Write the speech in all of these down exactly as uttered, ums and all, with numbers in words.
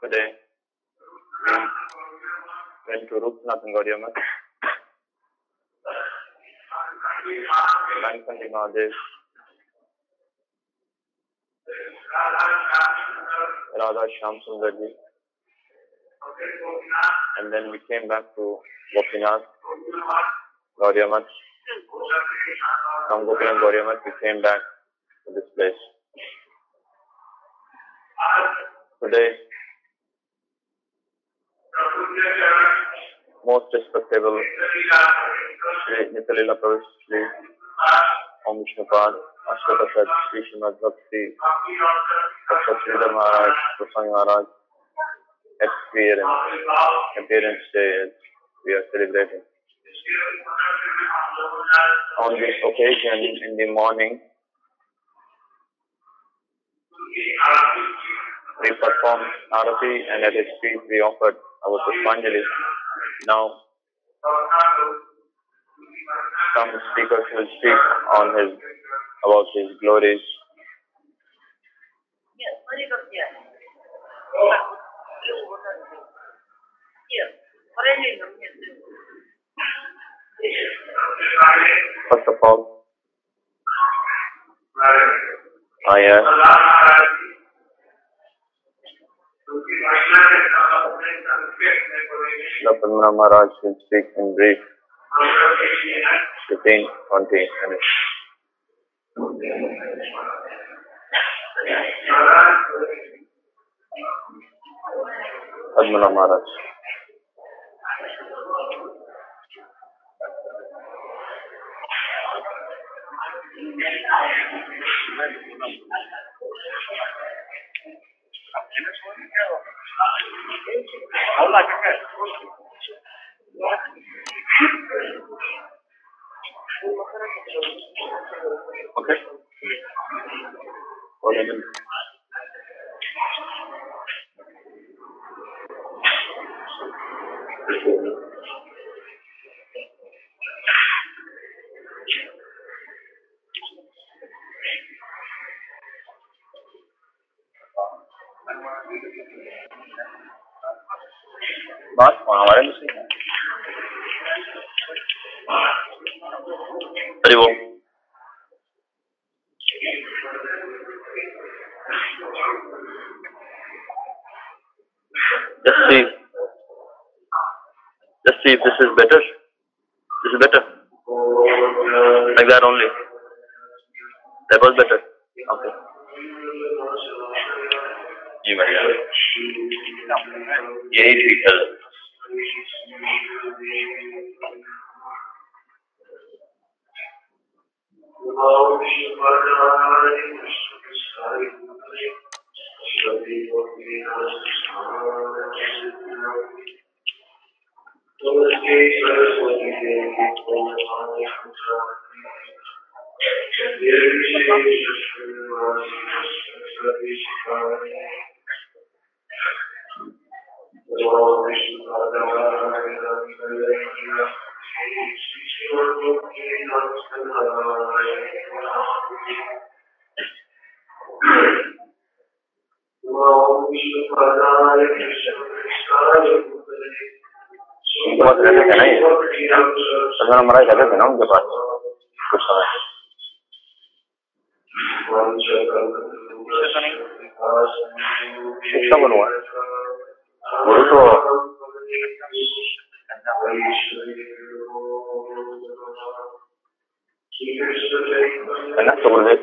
Today we went to Rupnath and Gaudiya Math, Mankanti Mahadev, Radha Shyam Sundarji, and then we came back to Gopinath, Gaudiya Math. From Gopinath, Gaudiya Math, we came back to this place. Today, most respectable Sri Nitalila Prabhu Sri Om Vishnupad Ashtatasat Sri Srimad Bhakti Dr Sridhar Maharaj Goswami Maharaj appearance, appearance day as we are celebrating. On this occasion in the morning, we performed Arati and at his feet we offered our Pushpanjali. Now, some speakers will speak on his, about his glories. First of all, I am Doctor Padmanabh Maharaj will speak in brief, fifteen to twenty minutes. Padmanabh Maharaj. Okay. One minute. बात हमारे में सही है। अरे वो just see just see if this is better. This is better. Like that only. That was better. Okay. जी बढ़िया यही ठीक है हमारा रहते थे ना उनके पास कुछ समय शिक्षा बनवा गुरु तो है ना तो बोले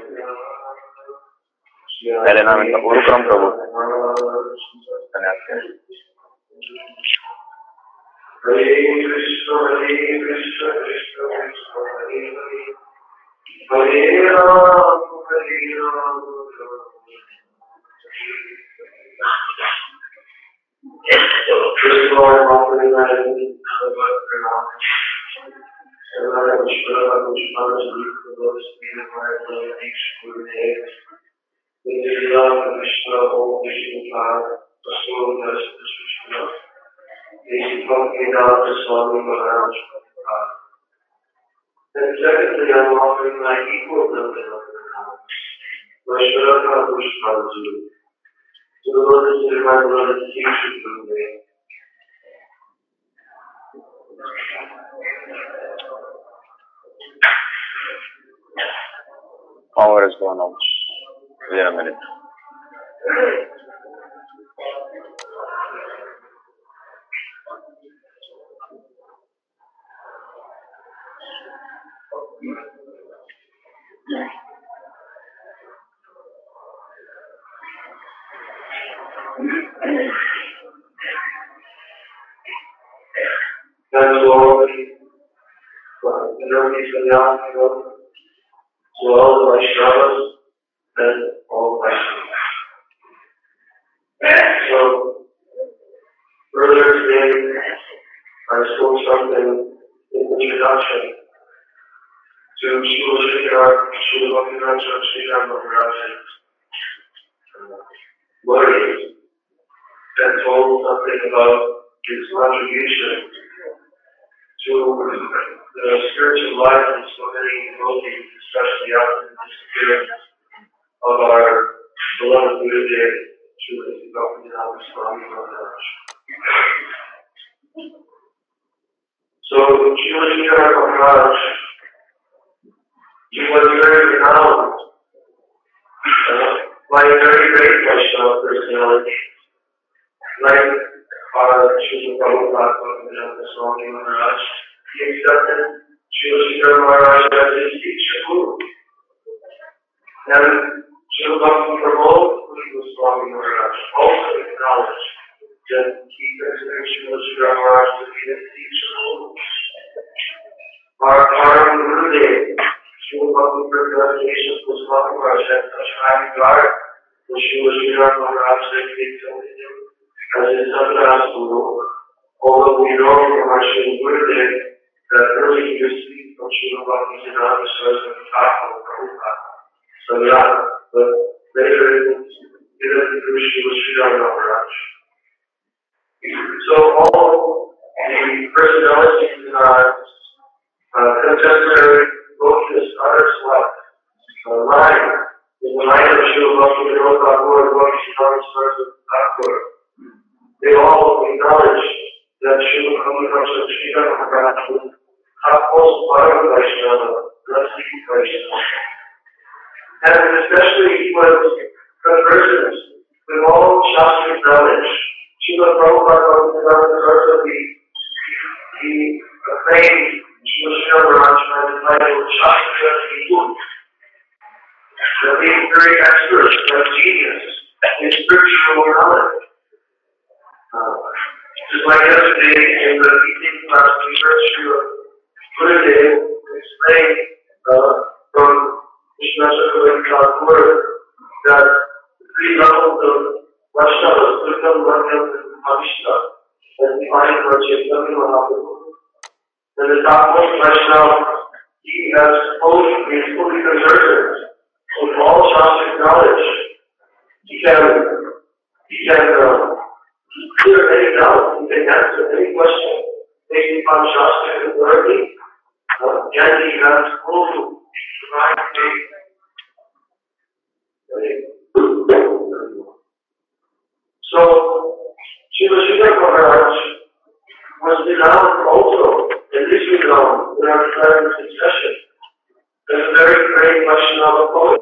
पहले नाम इनका गुरुक्रम प्रभु Hare Krishna, Hare Krishna, Krishna Krishna, Hare Hare, Hare Rama, Hare Rama, Swami Maharaj. And secondly, I'm offering my equal number of my Shraddha Pushpanjali to the beloved to my beloved teacher Gurudev. Power is gone out within a minute. And Lord, Nirvani Sannyasi, to all the Vaishnavas and all Vaishnavas. So, earlier today, I spoke something in introduction to Srila Sridhar, Srila Bhaktivinoda Sridhar Maharaj's words, and told something about his contribution to the spiritual life of so many devotees, especially after the disappearance of our beloved Gurudev, Srila Bhaktivinoda Swami Maharaj. So, Srila Sridhar Maharaj, he was very renowned uh, by a very great Vaishnava personality, like our Srila Prabhupada Bhaktivinoda Swami Maharaj. He accepted Srila Sridhar Maharaj as his teacher guru. And Srila Bhakti Pramod Swami Maharaj also acknowledged that he considered Srila Sridhar Maharaj to be his teacher guru. Our Param Gurudev, Srila Bhakti Pramod Swami Maharaj, had such high regard for Srila Sridhar Maharaj that he accepted him as his Sannyas Guru. Although we know from our Srila Gurudev that early he received from Srila Bhaktivinoda Saraswati Thakur Prabhupada. So yeah, but later it was given through Srila Sridhar Maharaj. So all the personalities in our uh, contemporary Bhakti's others left uh, line in the line of Srila Bhaktivinoda Thakur and Bhaktivinoda Saraswati Thakur. They all acknowledge that Srila Bhaktivinoda Sridhar Maharaj was topmost Param Vaishnava, Rasik Vaishnava. And especially he was conversant with all Shastric knowledge. Srila Prabhupada Bhaktivinoda Saraswati, he acclaimed Srila Sridhar Maharaj by the title of Shastric Guru. That he was very expert, a genius in spiritual knowledge. Uh, just like yesterday in the evening class, we heard Srila Gurudev explain uh, from Krishna Chakravarti Thakur that the three levels of Vaishnavas, Durgam, Madhyam, and Bhavishta, as defined by Chaitanya Mahaprabhu. And the topmost Vaishnava, he has fully, he is fully conversant with all Shastric knowledge. He can, he can, uh, clear any doubt, he can answer any question based upon Shastric authority, uh, and he has full divine faith. So, Srila Sridhar Maharaj was renowned also, and is renowned in our current succession, as a very great Vaishnava poet.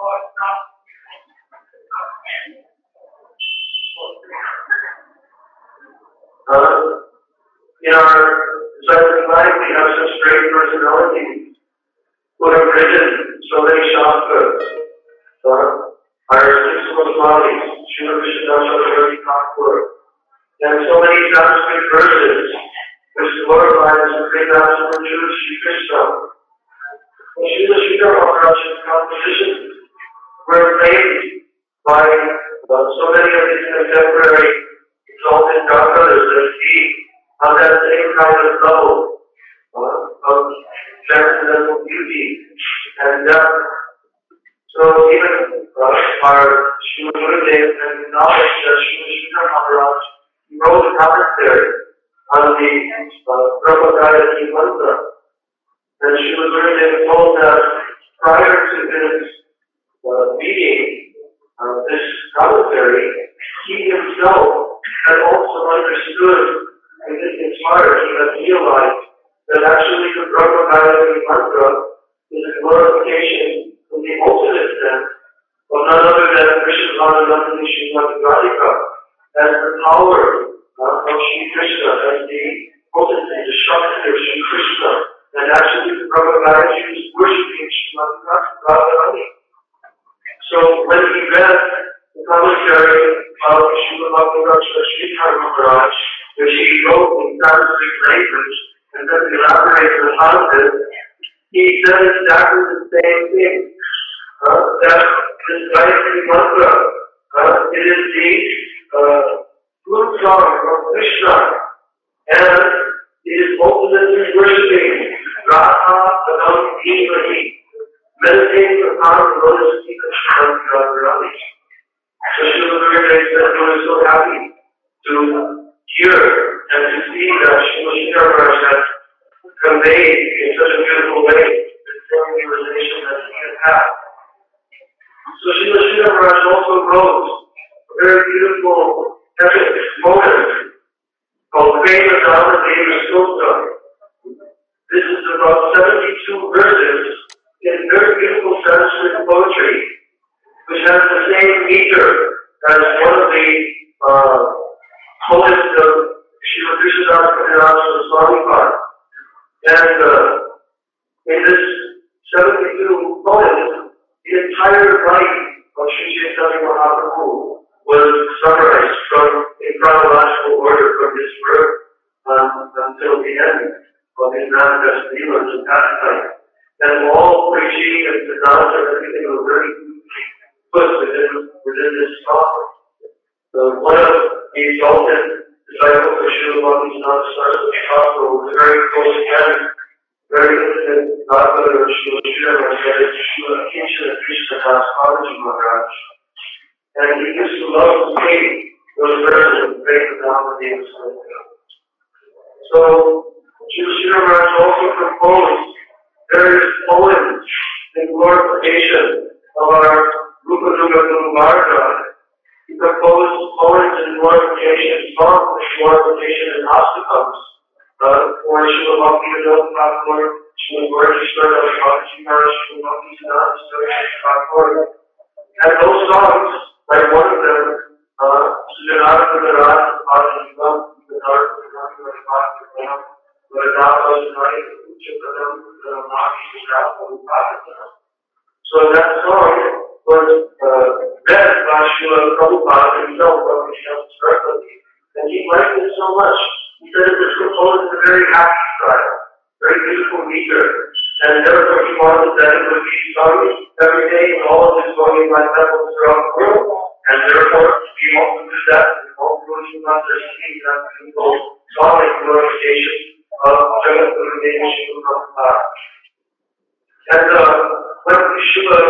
Uh, in our Cyclic life, we have such great personalities who have written so many Shastras. Uh, our six Goswamis, Srila Vishnu Chakravarti Thakur, and so many Sanskrit verses which glorify the Supreme Absolute Truth, Sri Krishna. Srila Sridhar Maharaj's compositions were acclaimed by uh, so many of his contemporary exalted godbrothers that he, on that same kind of level uh, of transcendental beauty and depth. So even uh, our Srila Gurudev has acknowledged that Srila Sridhar Maharaj wrote a commentary on the uh, Brahmagayatri mantra. And Srila Gurudev told that prior to this uh, meeting, uh, this commentary, he understood within his heart, he has realized that actually the Brahma Gayatri mantra is a glorification in the ultimate sense of none other than Krishna Bhavanandi Srimati Radhika as the power uh, of Shri Krishna, as the potency, the Shakti of Shri Krishna, and actually the Brahma Gayatri is worshipping Srimati Radharani. So when he read the commentary of Srila Bhaktivinoda Sridhar Maharaj, which he wrote in Sanskrit language and then elaborated upon this, he said exactly the same thing. Uh, that this Gayatri mantra, uh, it is the uh, flute song of Krishna, and it is ultimately worshipping Radha Padam Dhimahi, meditating upon the lotus feet of Srimati Radharani. So Srila Gurudev said he was so happy to hear and to see that Srila Sridhar Maharaj had conveyed in such a beautiful way the same realization that he had had. So Srila Sridhar Maharaj also wrote a very beautiful epic poem called Prema Dhamma Deva Stota. This is about seventy-two verses in very beautiful Sanskrit poetry, which has the same meter as one of the uh, poets of Srila Krishnadas Kaviraj Swami Park. And uh, in this seventy-two poems, the entire life of Sri Chaitanya Mahaprabhu was summarized from in chronological order from his birth um, until the end of his manifest dealings and pastime. And all preaching and Siddhanta and everything was very put within, within this song. So one of the exalted disciples of Srila Bhaktivinoda Saraswati Thakur was a very close friend, very intimate godmother of Srila Sridhar Maharaj, that is Srila Kinshana Krishna Das Babaji Maharaj. And he used to love to sing those verses and pray for Dhamma Deva Stota. So Srila Sridhar Maharaj also composed various poems in glorification of our Rupa Nuga Guru Marga. He composed poems in glorification, songs in glorification and astakams uh, for Srila Bhaktivinoda Thakur, Srila Gaureshwar Bhakti Maharaj, Srila Bhaktivinoda Saraswati Thakur. And those songs, like one of them, uh, Sujanata Kudarat, Bhaktivinoda, Kudarat, Kudarat, Bhaktivinoda, so that song was uh, read by Srila Prabhupada himself, and he liked it so much. He said it was composed in a very happy style, very beautiful meter, and therefore he wanted that it would be sung every day in all of his volume by temples throughout the world, and therefore he wanted to do that in all devotion mantras, that people sonic glorification of Jagat Guru Deva Srila Prabhupada. And uh, when Srila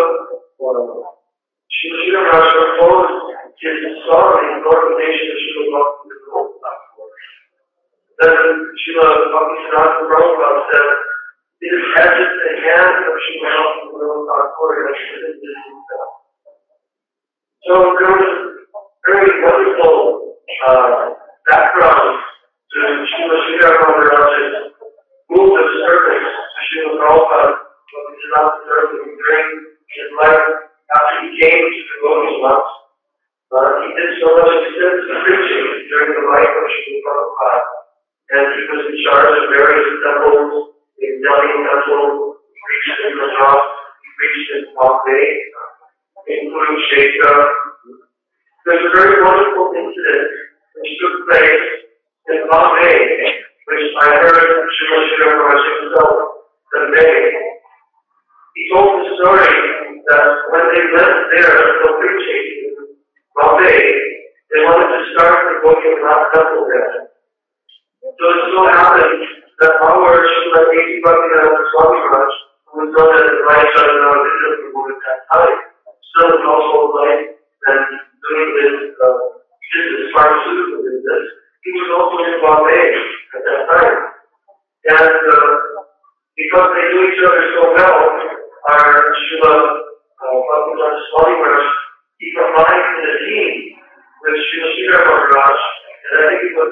Srila Maharaj composed his song in glorification of Srila Bhaktivinoda Thakur, then Srila Bhaktivinoda Prabhupada said, it is as if the hand of Srila Bhaktivinoda Thakur has written this himself. So there was a very wonderful uh, background to Srila Sridhar Maharaj's move of service to Srila Prabhupada during his life after he came to devotees months. Uh, he did so much extensive preaching during the life of Srila Prabhupada, and he was in charge of various temples, in Delhi Temple, he preached in Madras, he preached in Bombay, including Shekha. There's a very wonderful incident which took place in Bombay, which I heard Srila Sridhar Maharaj himself convey. He told the story that when they went there for preaching in Bombay, they wanted to start the Gokinath temple there. So it so happened that our Srila Eki Bhaktivinoda Swami Maharaj, who was known as the Vice Chaitanya Prabhu at that time, still in household life and doing this uh, business, pharmaceutical business, he was also in Bombay at that time. And uh, because they knew each other so well, our Srila Bhaktivinoda Swami Maharaj, he combined in a team with Srila Sridhar Maharaj, and I think it was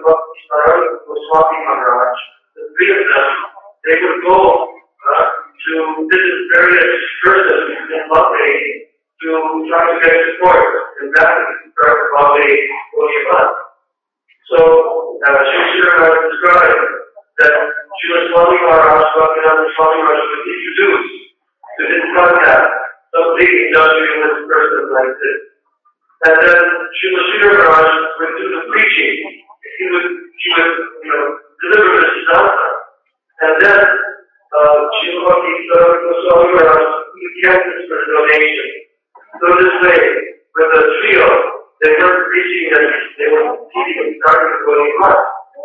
Bhakti Sarada Goswami Maharaj, the three of them, they would go uh, to visit various persons in Bombay to try to get support, and that is part of Bombay Goswami. So, uh, Shri Shri described that Srila Swami Maharaj, Bhaktivedanta Swami Maharaj was introduced to this contact of big industrialist person like this. And then Srila Sridhar Maharaj would do the preaching. He would, he would, you know, deliver the Siddhanta. And then uh, Srila Bhakti Swami Maharaj would get this for the donation. So this way, with the trio, they weren't preaching and they were teaching and starting to go on.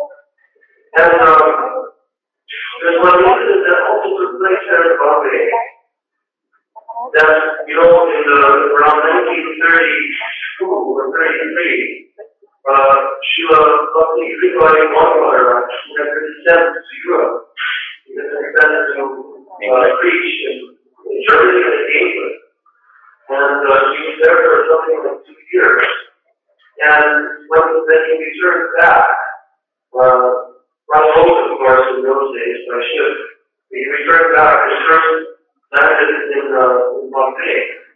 And um, there's one incident that also took place there in Bombay. That, you know, in the, around nineteen thirty-two or thirty-three, uh, Srila Bhakti Sridhar Maharaj, who had been sent to Europe, he had been sent to uh, preach in, in Germany and in England. And uh, he was there for something like two years. And when then he returned back, uh, on boat, of course, in those days, by ship, he returned back and first landed in, uh, in Bombay.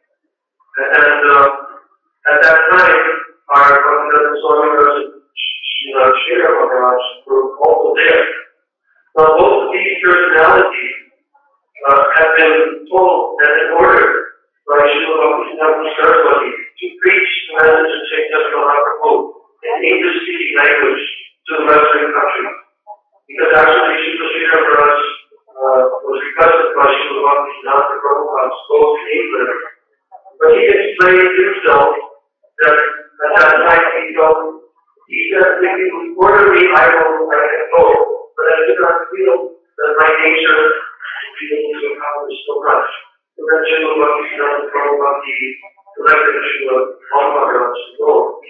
And uh, at that time, our Bhaktivedanta Swami Maharaj and Srila Sridhar Maharaj were also there. Now, both of these personalities uh, have been told and ordered by Srila Bhaktivedanta Saraswati to preach the message of Chaitanya Mahaprabhu in English-speaking language to the Western countries. Because actually Srila Sridhar Maharaj uh, was requested by Srila Bhaktivedanta Prabhupada to go to England. But he explained himself that at that time he felt, he said, if you order me, I will, I can go. But I did not feel that my nature would be able to accomplish so much. So then Srila Bhaktivedanta Prabhupada selected Srila Maharaj to go.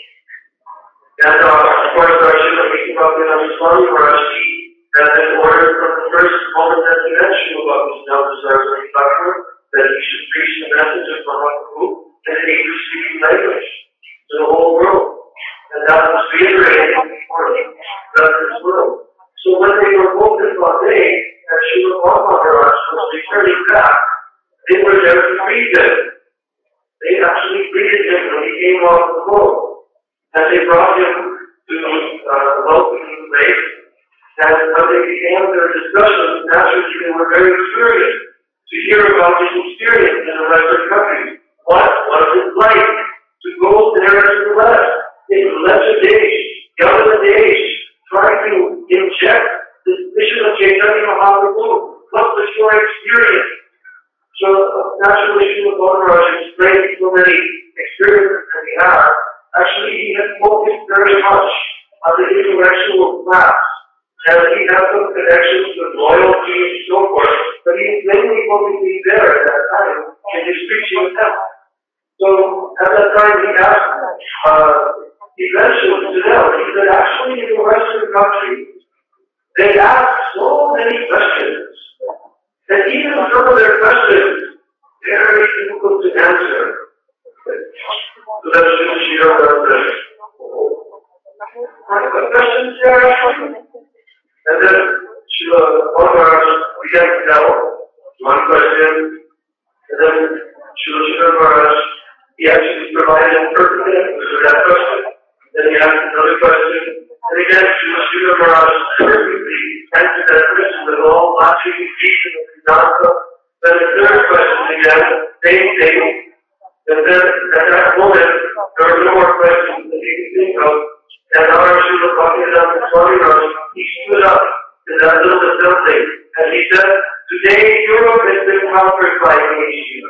And uh, of course, our Srila Bhaktivedanta Swami Maharaj, he had been ordered from the first moment that he met Srila Bhaktivedanta Saraswati Thakur that he should preach the message of Mahaprabhu in an English-speaking language to the whole world. And that was reiterated before the this world. So when they were both in Bombay, and Srila Maharaj was returning back, they were there to greet him. They actually greeted him when he came off the boat. And they brought him to uh, the welcoming place. And when they began their discussions, naturally they were very curious to hear about his experience in the Western countries. What was it like to go there to the West, in lesser days, younger days, trying to inject the mission of Chaitanya Mahaprabhu? What was your experience? So naturally, Srila Maharaj explained so many experiences that he had. Actually, he had focused very much on the intellectual class, and he had some connections with loyalty and so forth, but he was mainly focusing there at that time in his preaching of them. So at that time, he asked, uh, eventually to them, he said, actually in the Western countries, they ask so many questions, that even some of their questions, very difficult to answer. So that's just sheer reference. The questions there, and then Srila Maharaj began to tell one question, and then Srila Sridhar Maharaj, he actually provided interpretive answers to that question. Then he asked another question, and again Srila Sridhar Maharaj perfectly answered that question with all logic and reason and Siddhanta. Then the third question again, same thing. And then at that moment, there were no more questions that he could think of. And our Srila Bhaktivedanta Swami Maharaj, he stood up in that little assembly and he said, today Europe has been conquered by Asia.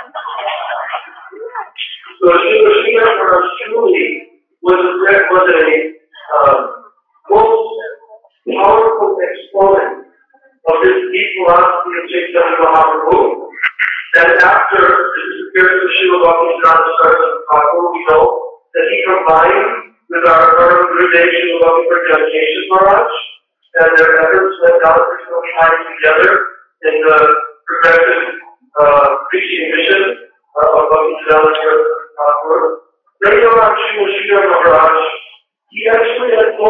So Srila Sridhar Maharaj truly was a, was a um, most powerful exponent of this deep philosophy of Chaitanya Mahaprabhu. And after the disappearance of Srila Bhaktivedanta Saraswati Thakur, we know that he combined with our current Gurudev Srila Bhaktivedanta Maharaj, and their efforts went out for some time together in the progressive uh, preaching mission uh, of Bhaktivedanta Thakur. Later on, Srila Sridhar Maharaj, he actually had told the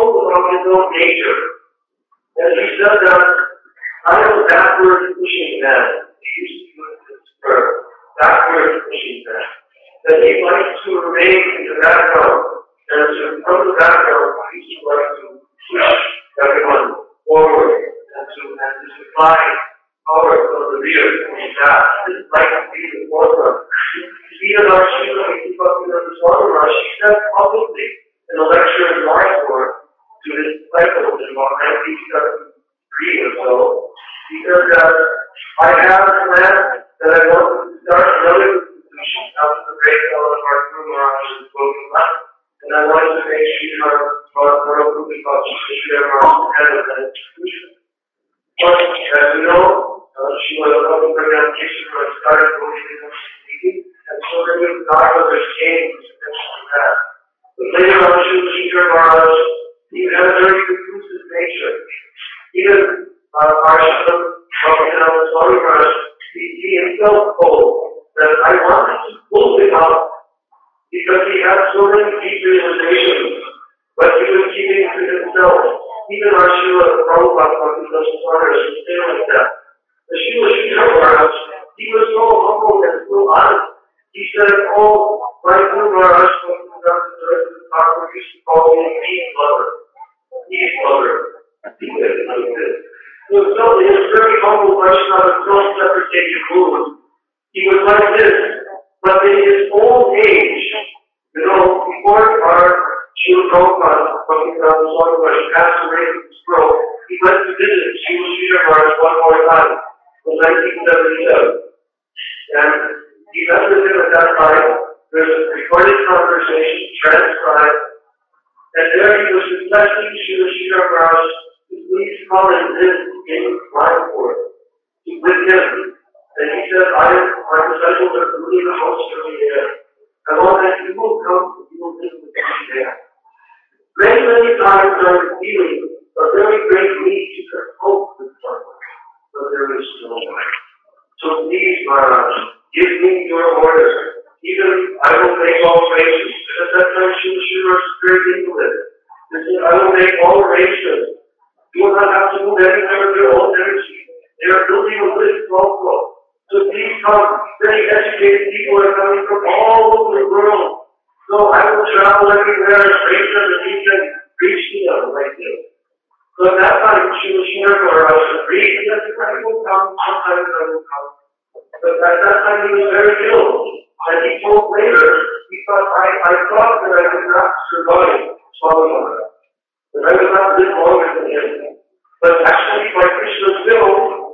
his own nature. And he said that I am backward pushing man. He used to use this word, backward pushing man. That he likes to remain in the background, and to, from the background, he used to like to push everyone forward, and to, and to supply power from the rear from the back. He didn't like to be the forefront. Even our Srila Bhaktivinoda Swami Maharaj, she said publicly in a lecture in Mysore to his disciples in about nineteen seventy-three or so, he said that I have a plan that I want to start another institution after the breakdown of our Guru Maharaj's broken life. And I wanted to make Sridhar Maharaj Sridhar Maharaj head of that institution. But as we know, uh, she was a public organization for a started going in the meeting, and so there was not other change to that. But later on, Sridhar Maharaj, he had a very reclusive nature. Even uh, our Bhaktivinoda Swami Maharaj, he, he himself told that I wanted to pull him out because he had so many deep realizations, but he was keeping to himself. Even our Srila Prabhupada Bhaktivinoda Swami Maharaj was saying like that. The Srila Sridhar Maharaj, he was so humble and so honest. He said, oh, my Guru Maharaj used to call me peace lover. Peace lover. He said it like this. So, so he was very humble Vaishnava, self-deprecating guru. He was like this. But in his old age, you know, before our Srila Prabhupada, Bhaktivinoda Swami Maharaj, passed away from the stroke, he went to visit Srila Sridhar Maharaj one more time in nineteen seventy-seven. And he met with him at that time. There's a recorded conversation, transcribed, and there he was requesting Srila Sridhar Maharaj to please come and live in Mayapur with him. And he said, I, my disciples are really the host for me there. I want that you will come, you will live with me there. Many, many times I was feeling a very great need to cope with someone, but there is no one. So please, Maharaj, give me your order. Even I will make all arrangements. At that time, Srila Sridhar was very intimate. He said, I will make all arrangements. You will not have to move anywhere of your own energy. They are building a lift also. So please come. Very educated people are coming from all over the world. So I will travel everywhere and bring them and you can reach to them like this. So at that time, Srila Sridhar Maharaj agreed. He said, I will come. Sometimes I will come. But at that time, he was very ill. And he told later, he thought, I, I thought that I could not survive Swami Maharaj. That I would not live longer than him. But actually, by Krishna's will,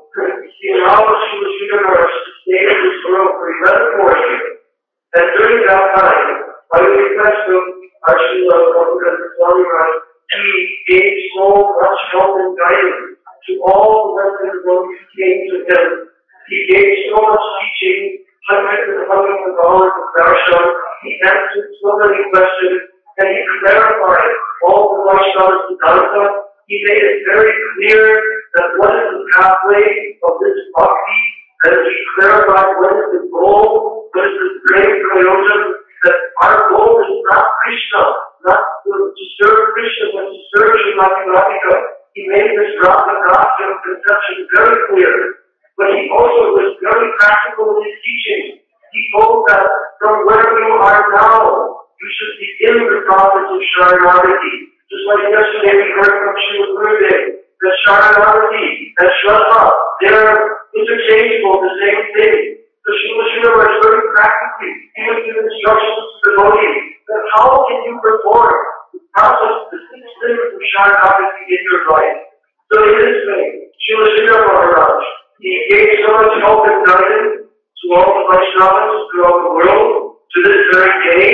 he allowed Srila Sridhar Maharaj to stay in this world for eleven more years. And during that time, by the request of our Srila Bhaktivinoda Swami Maharaj, he gave so much help and guidance to all the Western devotees who came to him. He gave so much teaching, hundreds and hundreds of dollars of darshan. He answered so many questions, and he clarified all the Vaishnava Siddhanta. He made it very clear that what is the pathway of this bhakti, and he clarified what is the goal, what is the great prayojan, that our goal is not Krishna, not to, to serve Krishna, but to serve Srimati Radhika. He made this Radha Gosya conception very clear. But he also was very practical in his teaching. He told that from where you are now, you should begin the process of Sharanagati. Just like yesterday we heard from Srila Gurudev, that Sharanagati and Shraddha, they're interchangeable, the same thing. So Srila Sridhar was very practically, he was giving instructions to the devotees that how can you perform the process, the six things of Sharanagati in your life. So in this way, Srila Sridhar Maharaj, he gave so much help and guidance to all the Vaishnavas throughout the world. To this very day,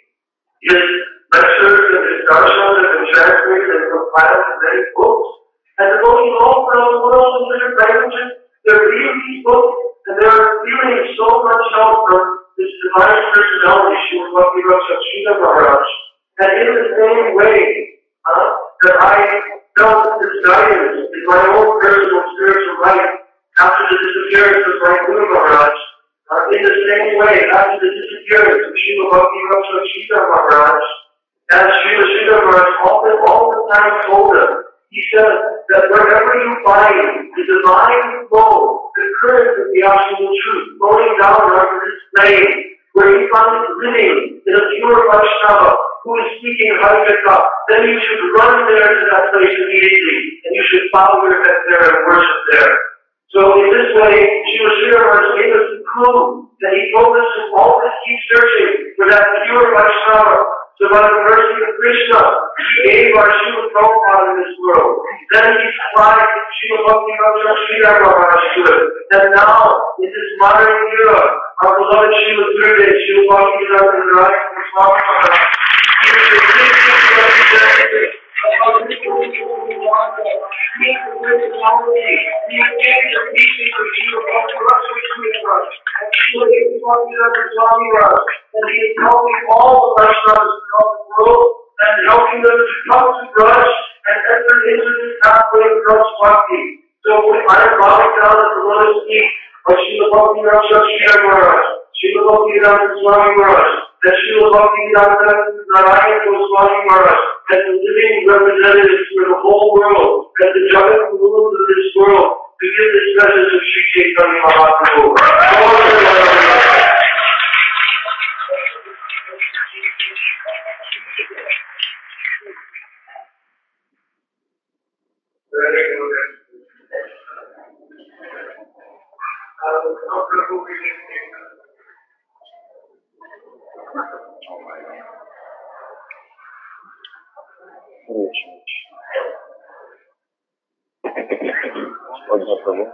his lectures and his darshans have been translated and compiled in many books. And the devotees all around the world in different languages, they're reading these books and they're feeling so much help from this divine personality, Srila Bhaktivinoda Sridhar Maharaj. And in the same way uh, that I felt this guidance in my own personal spiritual life, after the disappearance of my Guru Maharaj, uh, in the same way, after the disappearance of Srila Bhaktivinoda Sridhar Maharaj, as Srila Sridhar Maharaj often all the time told us. He said that wherever you find the divine flow, the current of the absolute truth flowing down onto this plane, where you find it living in a pure Vaishnava who is speaking Harikatha, then you should run there to that place immediately, and you should bow your head there and worship there. So in this way, Srila Sridhar Maharaj gave us the clue that he told us to always keep searching for that pure Vaishnava. So by the mercy of Krishna, he gave our Srila Prabhupada in this world. Then he supplied Srila Bhaktivinoda Sridhar Maharaj to it. And now, in this modern era, our beloved Srila Gurudev, Srila Bhaktivinoda Sridhar Maharaj, he is the greatest representative of the people who want to meet the great quality. He gave the teaching of Srila Bhaktivinoda Sridhar Maharaj and Srila Bhaktivinoda Swami Maharaj. And he is helping all the Vaishnavas throughout the world and helping them to come to Braj and enter into this pathway of Braj Bhakti. So I am bowing down at the lotus feet of Srila Bhaktivinoda Sridhar Maharaj, Srila Bhaktivinoda Swami Maharaj, and Srila Bhaktivinoda Narayan Goswami Maharaj, as the living representatives for the whole world, as the Jagat Gurus of this world, to give this message of Sri Chaitanya Mahaprabhu. Prabhu.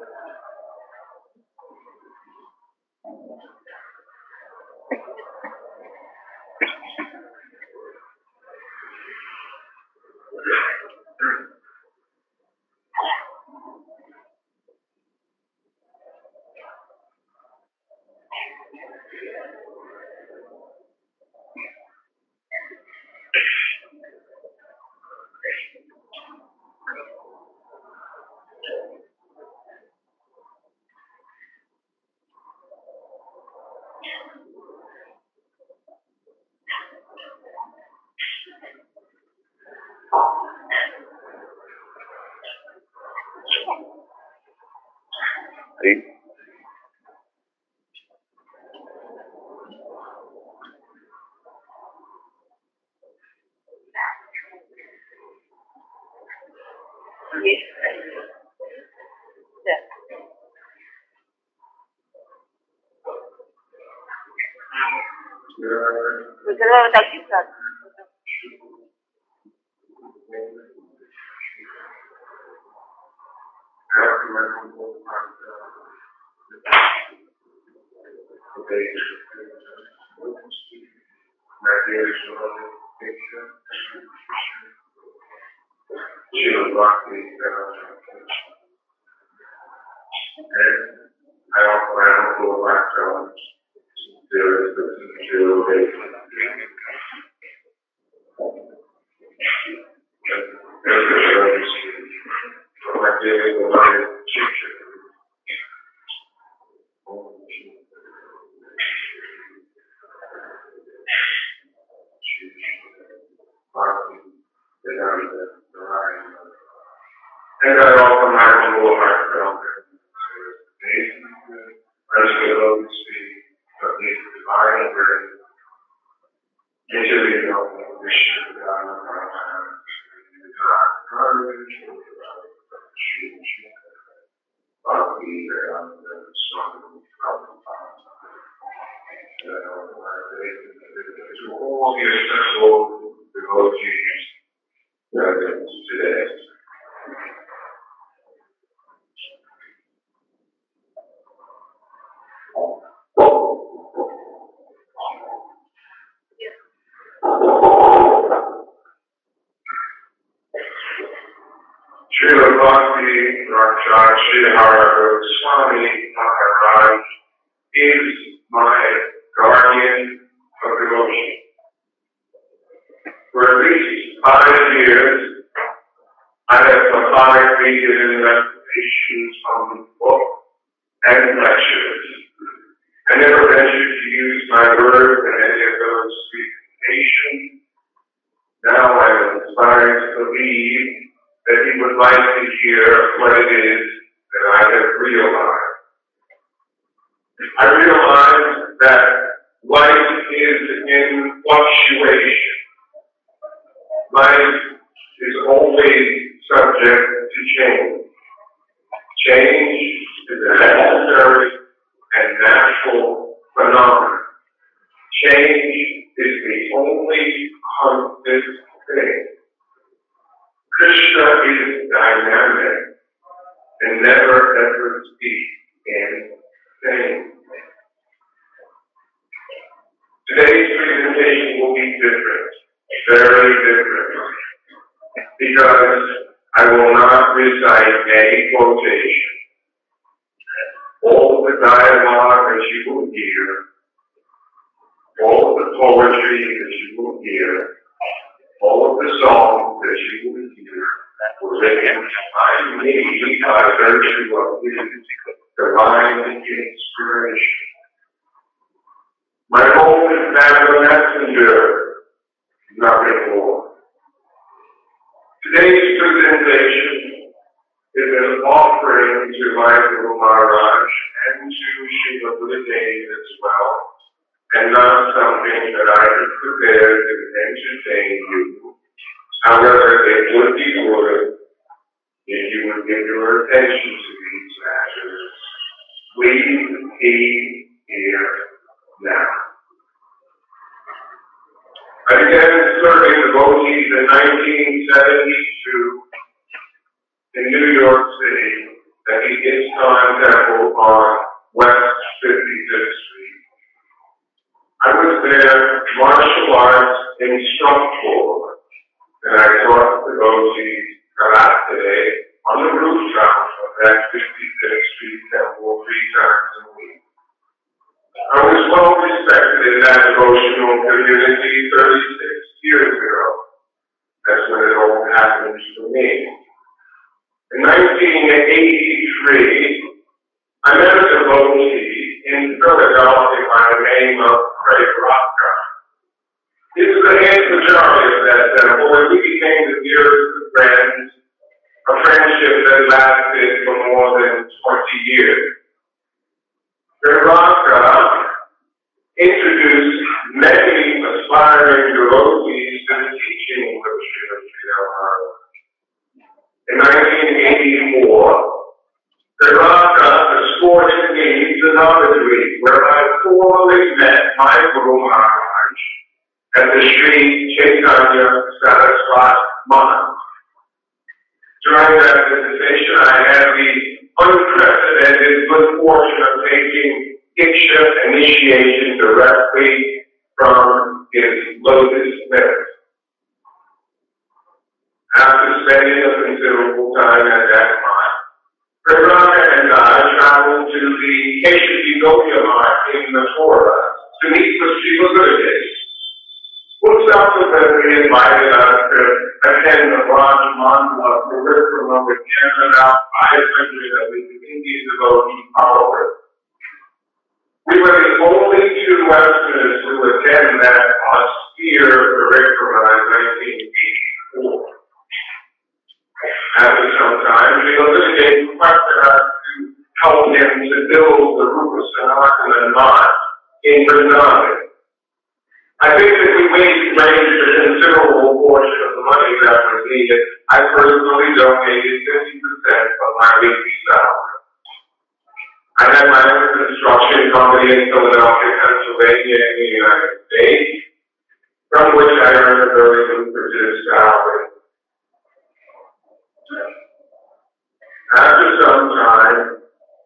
Read. Yes. Yes. Because of that, I also have a full background. There is the zero base. There's the service. So my daily beloved teacher. And I also have a full background. As we love to see the divine awareness, into the mission of God in our hands, the divine courage, the divine change, Bhakti, and the Son of God. To all the essential devotees present today. Srila Bhakti Raksha Sridhara Swami Maharaj is my guardian of devotion. For at least five years, I have methodically given recitations on the book and lectures. I never ventured to use my word in any of those presentations. Now I am inspired to believe that he would like to hear what it is that I have realized. I realize that life is in fluctuation. Life is always subject to change. Change is a necessary and natural phenomenon. Change is the only constant thing. Krishna is dynamic and never ever speaks in things. Today's presentation will be different, very different, because I will not recite any quotation. All of the dialogue that you will hear, all of the poetry that you will hear, all of the songs that you will hear were written by me by virtue of his divine inspiration. My home is that of a messenger, nothing more. Today's presentation is an offering to my Guru Maharaj and to Srila Gurudev as well, and not something that I have prepared to entertain you. However, it would be good if you would give your attention to these matters. Please be here now. I began serving devotees in nineteen seventy-two in New York City at the ISKCON Temple on West fifty-fifth Street. I was their martial arts instructor, and I taught devotees karate on the rooftop of that fifty-fifth Street Temple three times a week. I was well respected in that devotional community thirty-six years ago. That's when it all happened to me. In nineteen eighty-three, I met a devotee in Philadelphia by the name of Craig Rothko. He was the head majority of that temple, and we became the dearest of friends, a friendship that lasted for more than twenty years. Craig Rothko introduced many aspiring devotees to the teaching of Srila Sridhar Maharaj. In nineteen eighty-four, Karaka escorted me to Navadvip, where I formally met my Guru Maharaj at the Sri Chaitanya Saraswat Math. During that visitation, I had the unprecedented good fortune of taking Diksha initiation directly from his lotus meadows. After spending a considerable time at that mine, Prahlada and I traveled to the Keshavi Gopya Mart in Mathura to meet with Srila Gurudev. One subsequently invited us to attend the Raj Mandala curriculum with about five hundred of his Indian devotee followers. We were the only two Westerners who attended that austere curriculum in nineteen eighty-four. After some time, Srila Gurudev requested us to help him to build the Rupa Sanatana Math in Vrindavan. I think that we raised a considerable portion of the money that was needed. I personally donated fifty percent of my weekly salary. I had my own construction company in Philadelphia, Pennsylvania, in the United States, from which I earned a very lucrative salary. After some time,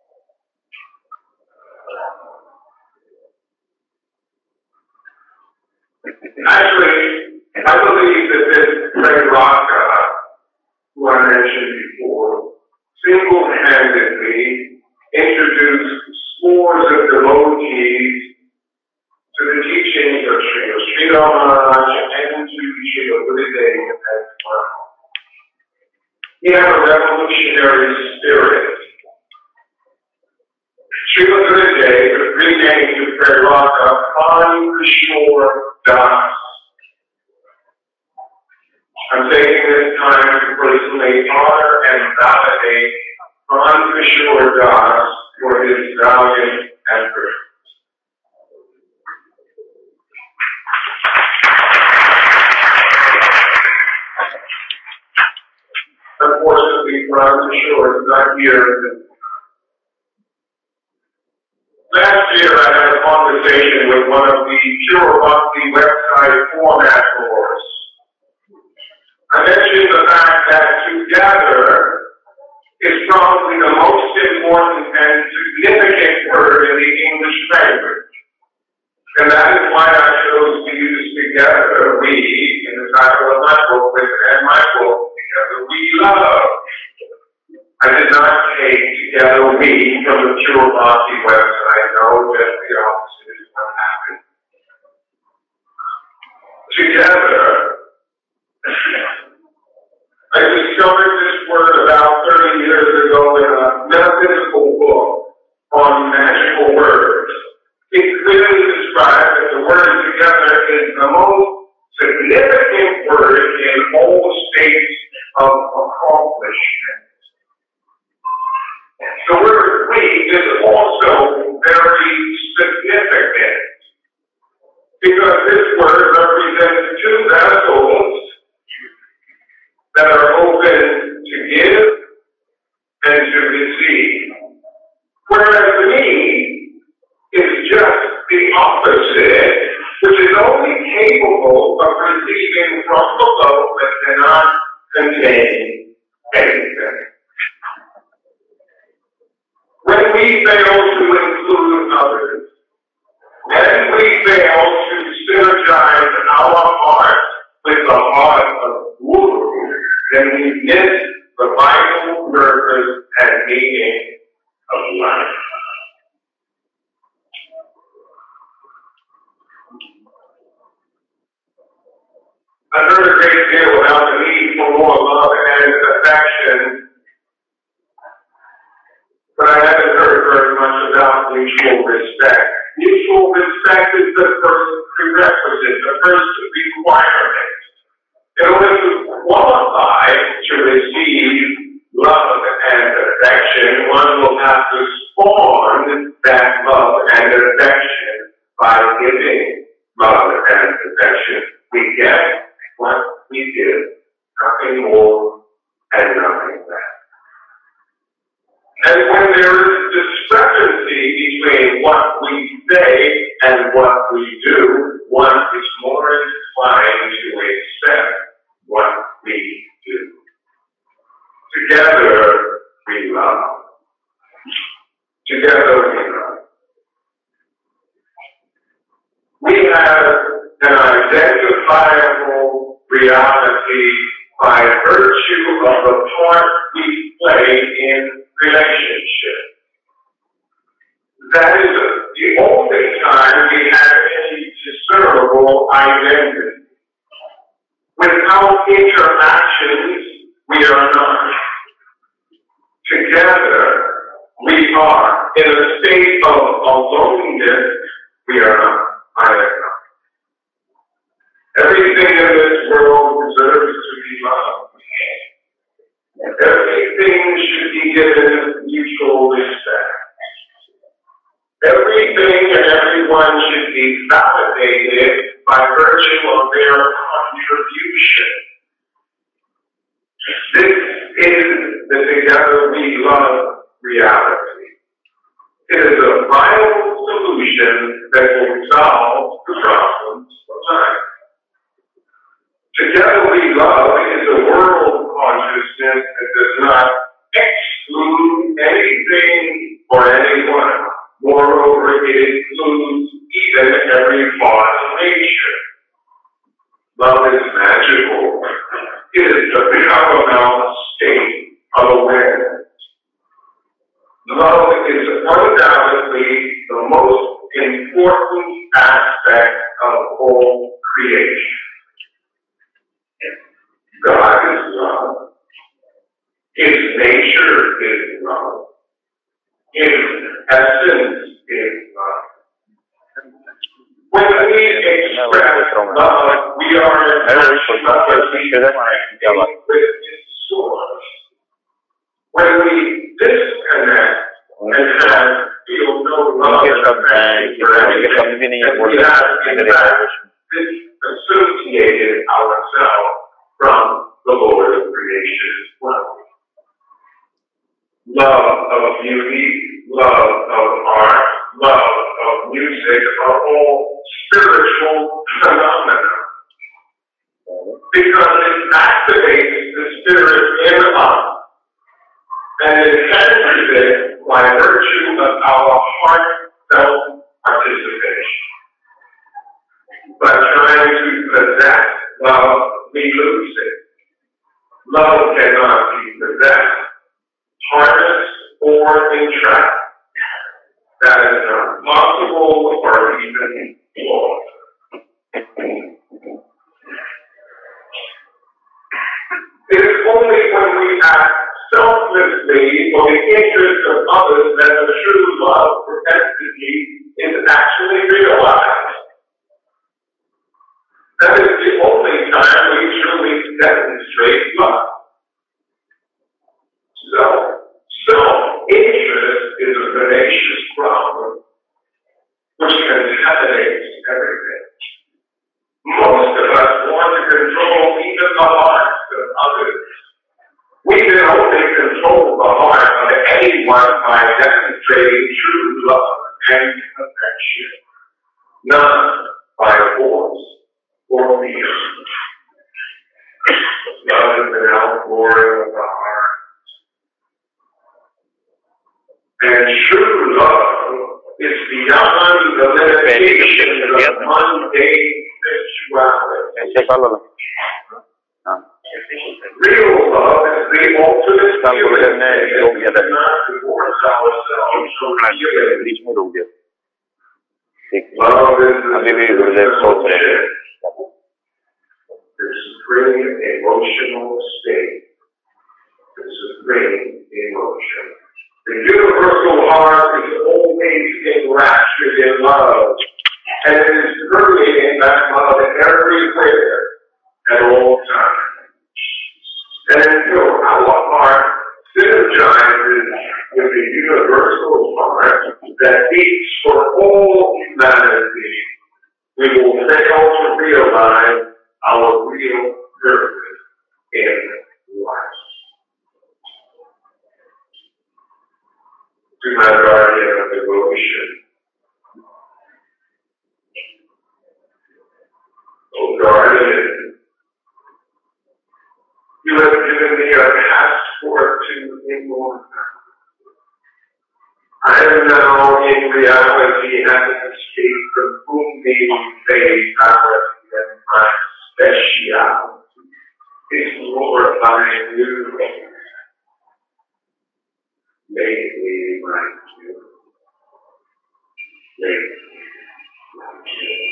actually, I believe that this Craig Rothko, who I mentioned before, single-handedly introduced scores of devotees to the teachings of Srila Sridhar Maharaj and to Srila Gurudev as well. He had a revolutionary spirit. Srila Gurudev renamed to Craig Rothko Khan Kishore Das. I'm taking this time to personally honor and validate Ron Kishore Das for his valiant effort. Unfortunately, Ron Kishore is not here. Last year, I had a conversation with one of the Pure Bhakti website format lords. I mentioned the fact that together is probably the most important and significant word in the English language. And that is why I chose to use together, we, in the title of my book, and my book, Together We Love. I did not take Together We from the Pure Bhakti website. No, just the opposite is what happened. Together, I discovered this word about thirty years ago in a metaphysical book on magical words. It clearly describes that the word together is the most significant word in all states of accomplishment. The word we is also very significant because this word represents two vessels that are open to give and to receive. Whereas me is just the opposite, which is only capable of receiving from below but cannot contain anything. When we fail to include others, when we fail to synergize our heart with the heart of Guru, then we miss the vital purpose and meaning of life. I've heard a great deal about the need for more love and affection, but I haven't heard very much about mutual respect. Mutual respect is the first prerequisite, the first requirement. In order to qualify to receive love and affection, one will have to spawn that love and affection by giving love and affection. We get what we give, nothing more and nothing less. And when there is discrepancy between what we say and what we do, one is more inclined to accept what we do. Together we love. Together we love. We have an identifiable reality by virtue of the part we play in relationship. That is the only time we have any discernible identity. Without interactions, we are not. Together, we are. In a state of aloneness, we are not. I am not. Everything in this world deserves to be loved. Everything should be given mutual respect. Everything and everyone should be validated by virtue of their contribution. This is the Together We Love reality. It is a vital solution that will solve the problems of life. Together We Love is a world consciousness that does not exclude anything or anyone. Moreover, it includes even every part of nature. Love is magical. It is the paramount state of awareness. Love is undoubtedly the most important aspect of all creation. God is love. His nature is love. His essence is love. When we express love, we are in touch with its source. When we disconnect and have feel no love and affection for anything, we have in fact disassociated ourselves from the Lord of creation as well. Love of beauty, love of art, love of music are all spiritual phenomena because it activates the spirit in us and it centers it by virtue of our heartfelt participation. By trying to possess love, we lose it. Love cannot be possessed, harnessed, or entrapped. That is not possible or even flawed. It is only when we act selflessly for the interest of others that the true love propensity is actually realized. That is the only time we truly demonstrate love. So, self-interest is a tenacious problem which contaminates everything. Most of us want to control even the hearts of others. We can only control the heart of anyone by demonstrating true love and affection, not by force or fear. Love is an outpouring of the heart. And true love is beyond the limitations of mundane sexuality. Real love is the ultimate feeling that we cannot divorce ourselves from feeling. Love is the supreme emotional state. The supreme emotion. The universal heart is always enraptured in love, and it is permeating that love everywhere at all times. And until our heart synergizes with the universal heart that beats for all humanity, we will fail to realize our real purpose in life. To my guardian of devotion, O guardian, you have given me a passport to immortality. I am now in reality having escaped from whom the fatality and my speciality is glorifying you. Make me like you. Make me like you.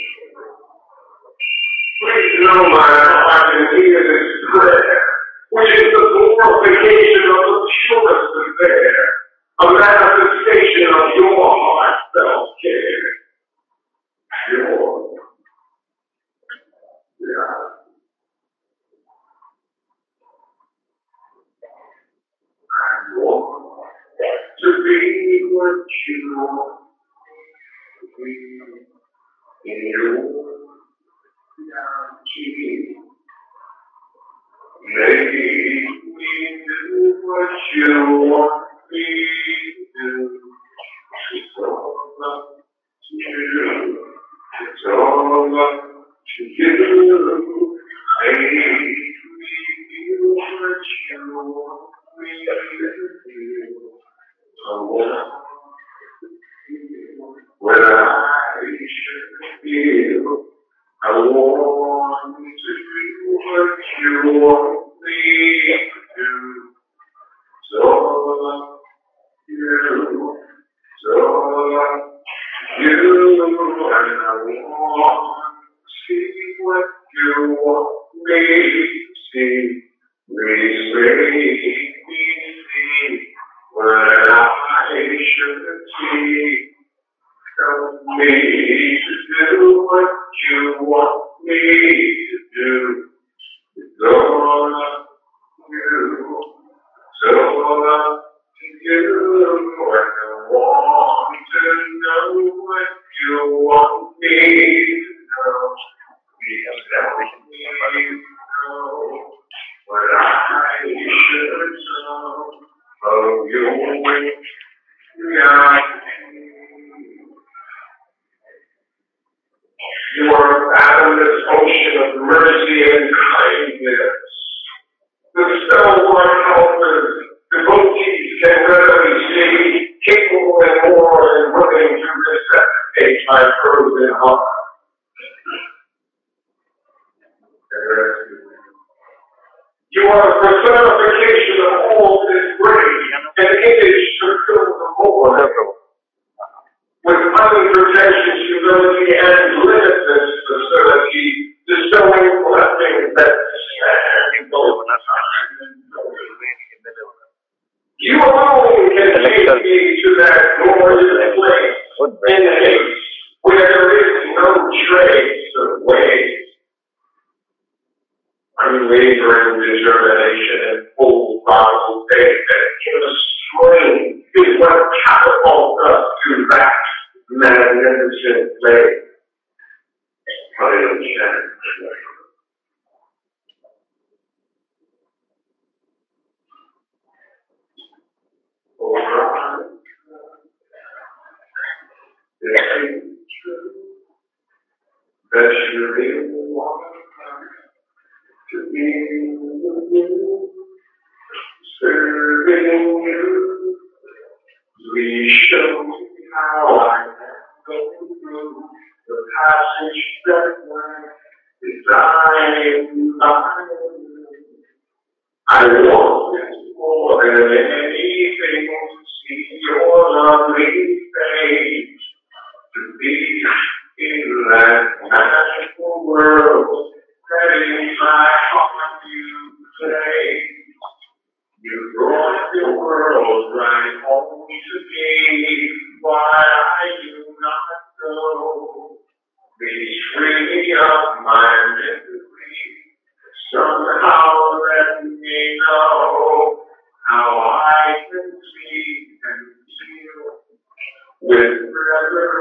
Please know my heart and hear this prayer, which is the glorification of the purest affair, a manifestation of your heartfelt care. Your God. I want to be what you want to be in your reality. Make me do what you want me to do. It's all up to you. It's all up to you. Make me do what you want me to do. I want to feel what I should feel. I want to do what you want me to do. So you, so you, and I want to see what you want me to see. Please make me see what I should see. Help me to do what you You are the personification of all that is great, an image to fill the void. With unpretentious humility and limitless facility, bestowing blessings that stand both time and place. You alone can take me to that glorious place in haste, where there is no trace of waste. Unwavering determination and full throttle faith that inner strength is what catapults us to that magnificent place. Hallelujah. Over is true that you really want to be with you, serving you. We show how I am going through the passage that life is dying by. I want more than anything to see your lovely face, to be in that magical world that is my heart you play. You brought the world right home to me, why I do not know. Please free of my misery, somehow let me know how I can see and feel with forever.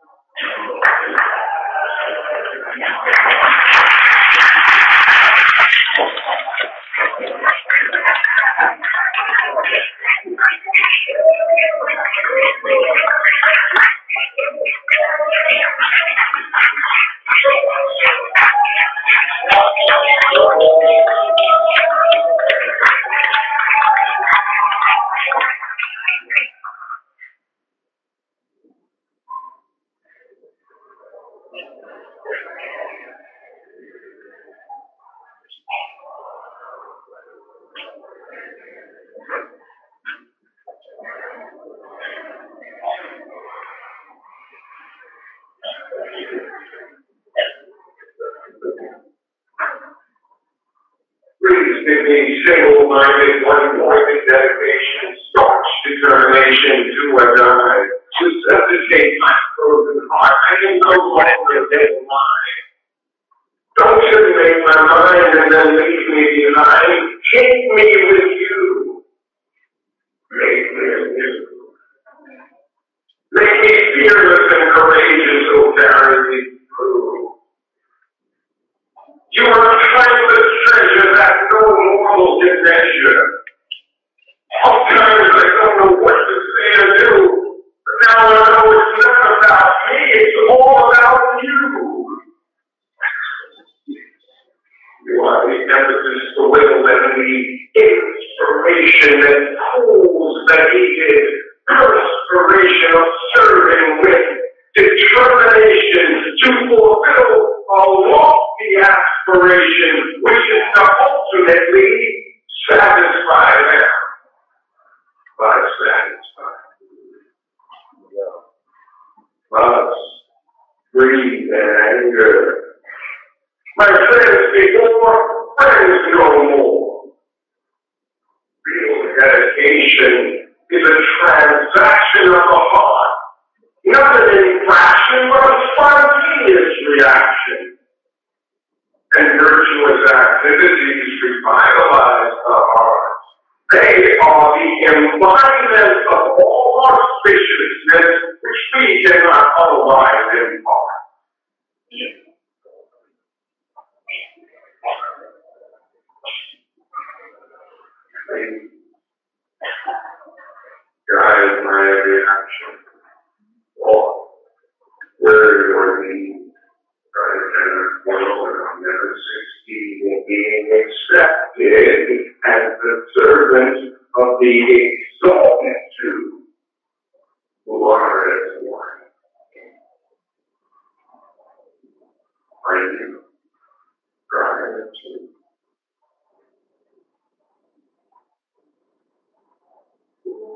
Single-minded, one-pointed dedication, staunch determination to a die, to suscitate my frozen heart. I can no longer live mine. Don't simulate my mind and then leave me behind. Take me with you. Make me anew. Make me fearless and courageous, so carry me through. You are a timeless treasure that no mortal can measure. Sometimes I don't know what to say or do, but now I know it's not about me, it's all about you. You are the emphasis, the will, and the inspiration that cools the heated perspiration of serving with determination to fulfill a lofty aspiration, which is to ultimately satisfy them. By satisfying. Thus, greed and anger. My friends before, friends no more. Real dedication is a transaction of the heart. Not an infraction, but a spontaneous reaction. And virtuous activities revitalize the heart. They are the embodiment of all auspiciousness which we cannot otherwise impart. Guide my every action. Thought, word, or deed. Right, and world, I'm never succeed in being accepted as the servant of the exalted two who are as one. Are you trying to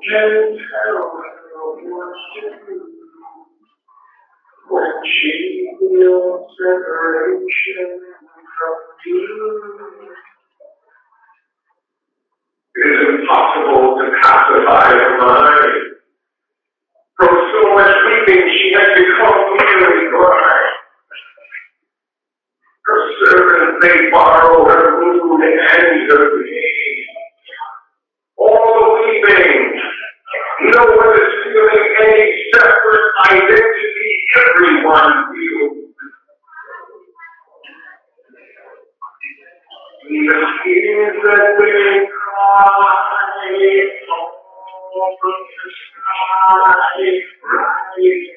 Can't tell her what to do when she feels separation from you. It is impossible to pacify her mind. From so much weeping, she has become nearly blind. Her servants, they borrow her mood and her pain. All the weeping, no one is feeling any separate identity. Everyone feels. The tears that we cry, all from the sky, rise.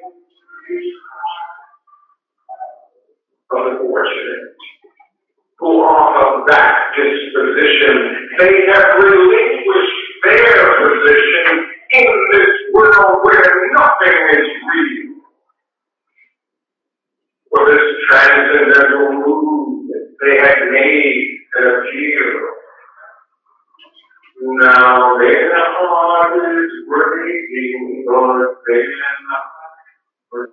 Unfortunate. Who off of that disposition, they have relinquished their position in this world where nothing is real. For this transcendental mood, they had made an appeal. Now their heart is breaking, but they're not breaking.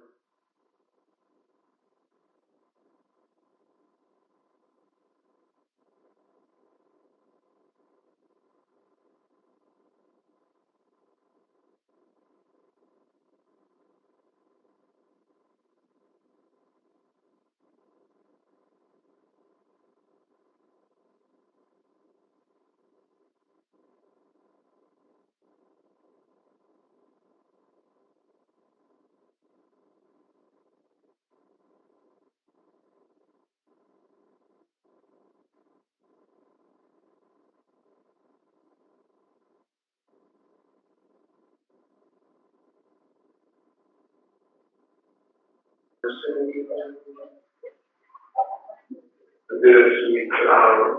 Bittersweet cloud.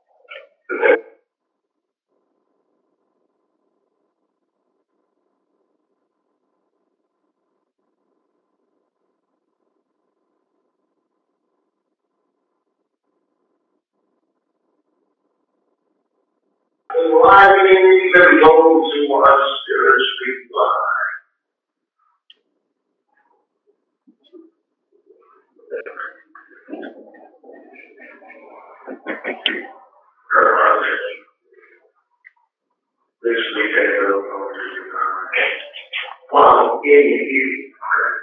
Enlivening even those who are spiritually blind. This weekend, while in you,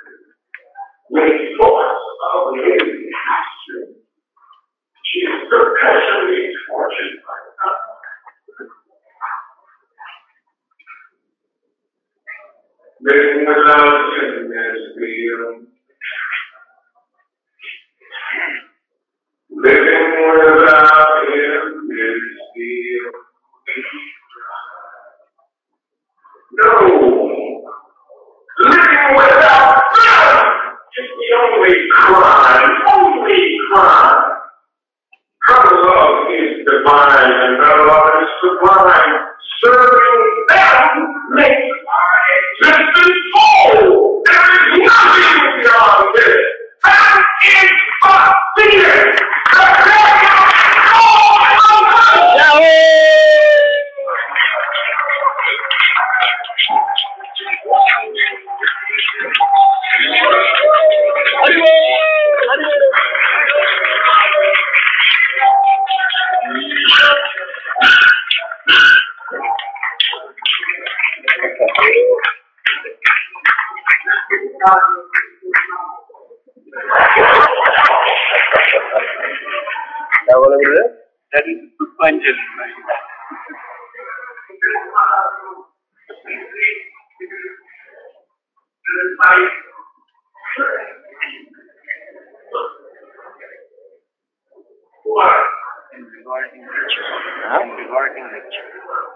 with thoughts of living history, she is perpetually tortured by God. Living without him is freedom. Living without him is freedom. No! Living without God is the only crime, only crime. Her love is divine and her love is sublime. Serving them makes our existence whole. There is nothing beyond this. That is a fear. क्या बोला बोले? That is Pushpanjali. In regarding lecture. Huh? In regarding lecture.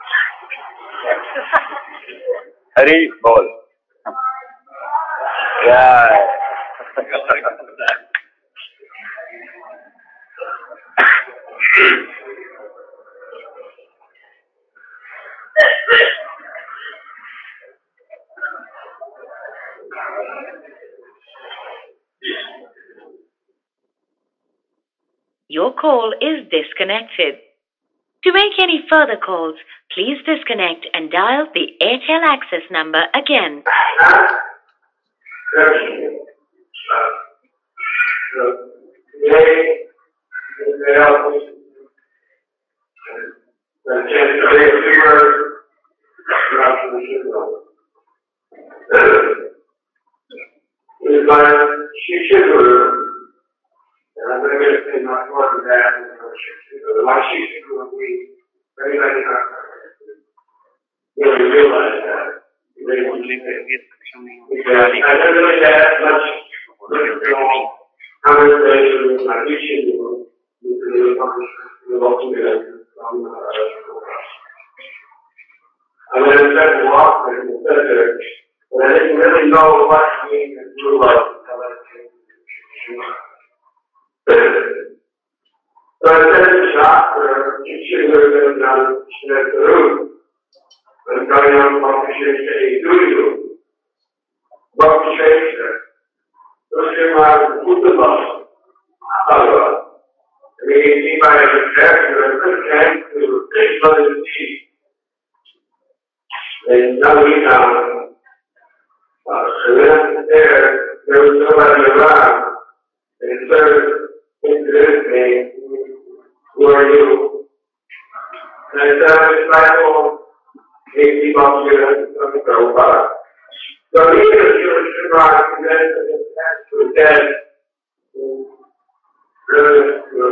Hari bol. Yeah. Your call is disconnected. To make any further calls, please disconnect and dial the Airtel access number again. And I'm going to get to my more than that. My sheets are going to be very, very hard. You know, you realize that. You really want to leave it. Because I don't really have much conversation with my teaching with the local minister from I'm going to start to walk with the center, but I didn't really know what I mean to do like So I said to the doctor, you should have been down in the room. I'm going on what you should say, do you? What you say, sir? So she might put the bus. I mean, if I have a character, I could have to take one of the teeth. And now we found, uh, so then there, there was nobody around. And sir, introduced me, who are you? And I said, I'm a disciple, eighteen months ago, I'm a Prabhupada. So he was a Jewish Shamar, and then the pastor was dead, really,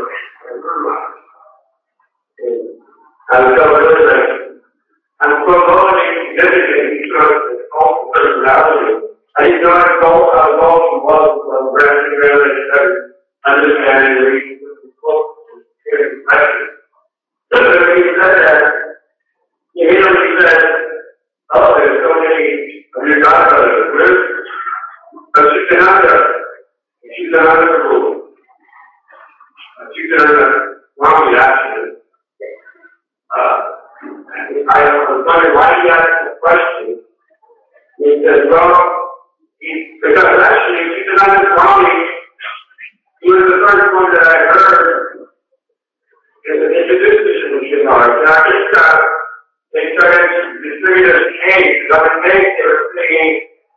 I was so good, I'm promoting everything because it's all personality. I didn't know I was all, I was all from love, from grasping really, understanding the reasons of the book, and hearing the message. So when he said that, you know, he said, oh, there's so many of your godbrothers. Where's Chitananda? Chitananda Prabhu. Chitananda Swami actually. Uh, I was wondering why he asked the question. He said, well, he, because actually Chitananda Swami, he was the first one that I heard introduced to Shamar. And I just got, they started to distribute us cake. So on the cake, they were singing,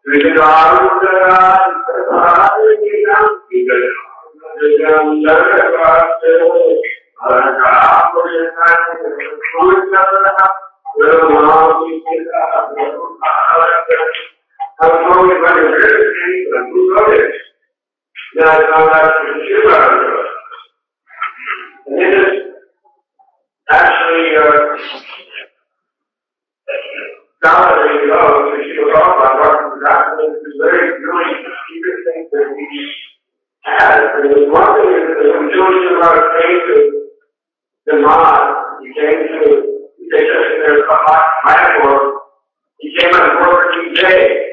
I was always running very deep and who wrote it? Then I found out from Shiva. And this is actually uh, validated of the Shiva Prabhupada. This is very really secret things that we had. And the one thing is that when Jewish Shiva came to the mosque, he came to, they just in their Mayapur, he came on working day.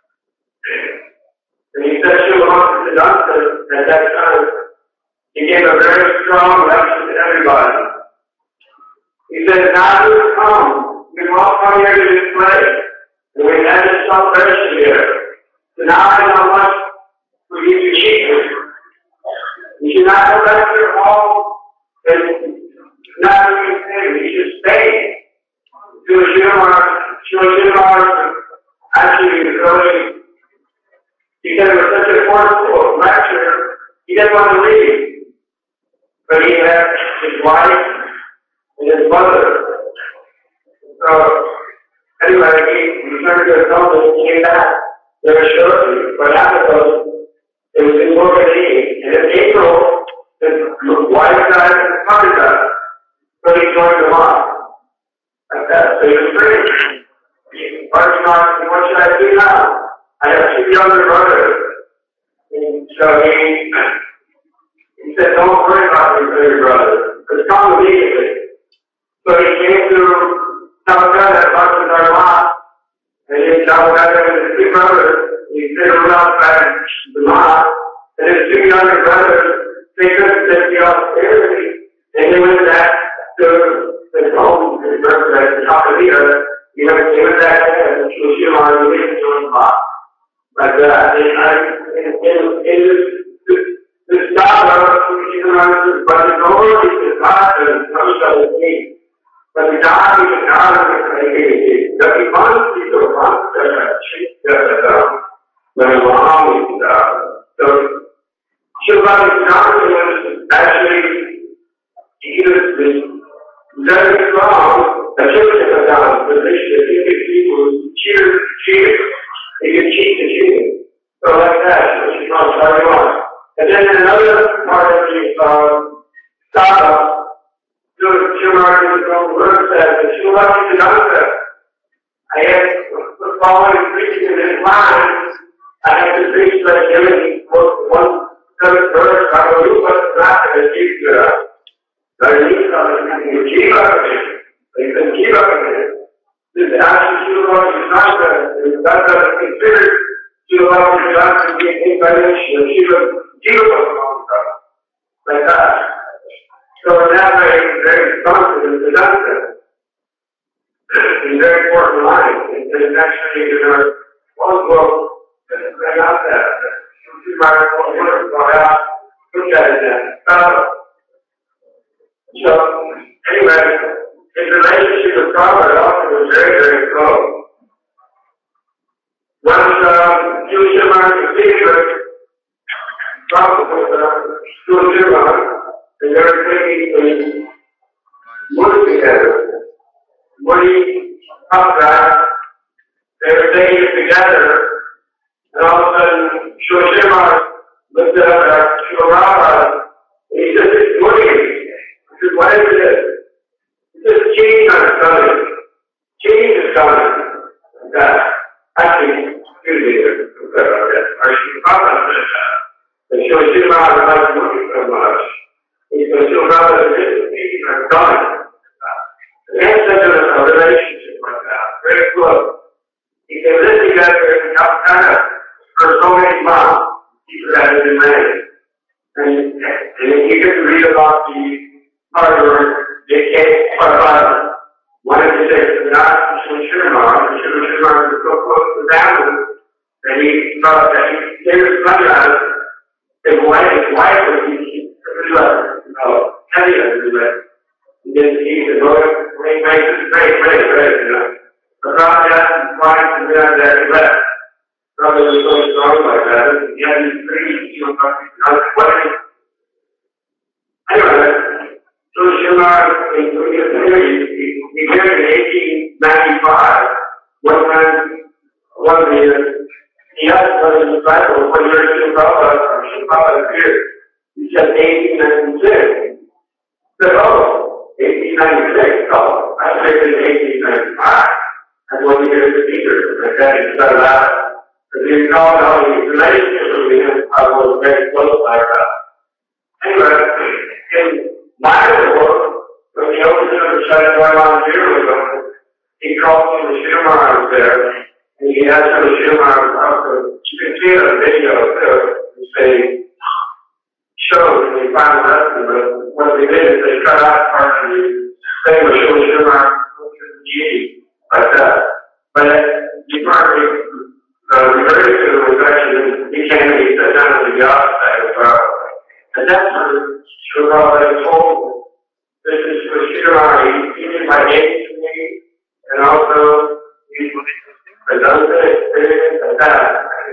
And he said to the doctor at that time, he gave a very strong lecture to everybody. He said, now you come, we all come here to this place, and we had this celebration here. So now I know much for you to keep. You should not go back to your home and not do anything. You should stay. To a Shiva, Shiva, actually, really. Because it was such a forceful lecture, he didn't want to leave. But he had his wife and his mother. So, anyway, he returned to his home and came back very shortly. What happened was, it was in Morgan, and in April, his wife died and his mother died. So he joined the mosque. Like that. So he was free. He was asking, what should I do now? I have two younger brothers, and so he, he said, don't worry about your bigger brother, because come immediately. So he came to Calcutta, much with our mosque, and in Calcutta with his two brothers, he said around back the mosque, and his two younger brothers, they couldn't take the austerity, and they went back to his home, his birthplace, the top of the earth, you know, they went back there, and she was shooting on the way to the mosque. Like that, and I, and, and, and this, this, this scholar, but the Lord is the God and comes out of me. die, die die die Mann, die so Mann, der Schicht, der when mom uh, so she was actually he was very strong. The children of God, the English people cheer, cheer. They get cheat to cheating. So like that, which is not very much. And then another part of the um, Saba, so Shumar is the word says, and Shumar is the answer. I have the following preaching in his mind. I have to preach like giving one third verse, I will do what's not going to teach you. There is something you keep up with it. You can keep up with it. This actually Shiva is not that. That doesn't consider Shiva is not to be an incarnation of Shiva. Shiva like that. So in that way, he's very confident in that sense. It's very important line. And actually, in our one book, I got that. Two articles, one brought out, look at it then. So, anyway, his relationship with Prophet also was very, very close. Once um, he was Shimon the secret, Prophet was uh, still Shimon, and they were taking a wood together. Woody, upright, they were taking it together. And all of a sudden, Shimon looked up at Shurabba, and he said, "It's Woody." He said, "What is it?" He said, "Change is coming. Change is coming." That, actually, excuse me, our Shurabba said that. And Shurabba liked Woody so much. He said, "Shurabba, this change is coming." And they had such a relationship like that, very close. He said, "Live together and help kind of for so many months, people that have been married." And, and you get to read about the part where they came part of one of the six, not Shimon, Shimon was so close to them, and he thought that he gave his money on it. His wife, his wife was he you know, heavy on his leg. And then he said, "Oh, wait, wait, wait, wait, wait, you know." But God asked his wife to do that, he left. Brother was so strong like that. He had these dreams, you know, not wedding. Anyway, so Shimon, in his married, he married in eighteen ninety-five. One time, one of the, he asked one of his disciples, "When you're in Shimon, or Shimon appeared?" He said, eighteen ninety-six. He said, "Oh, eighteen ninety-six. Oh, I figured in eighteen ninety-five. That's when we hear the speakers." Like that, he started laughing. Because you know how his relationship with him, I was very close like that. Anyway, in my world, when the opened up the site going on here with him, he called some of the Shimons there, and he had some of the Shimons up there. You can see it on video too. They showed when they found out, but what they did is they cut out part of the thing with Shimon, like that. But you probably Uh, referred to the reflection, he came and he sat down on the job site of Prophet. And that's when Shurabba told him, "This is for Shurabba, he did my name to me, and also he has done the experience of that."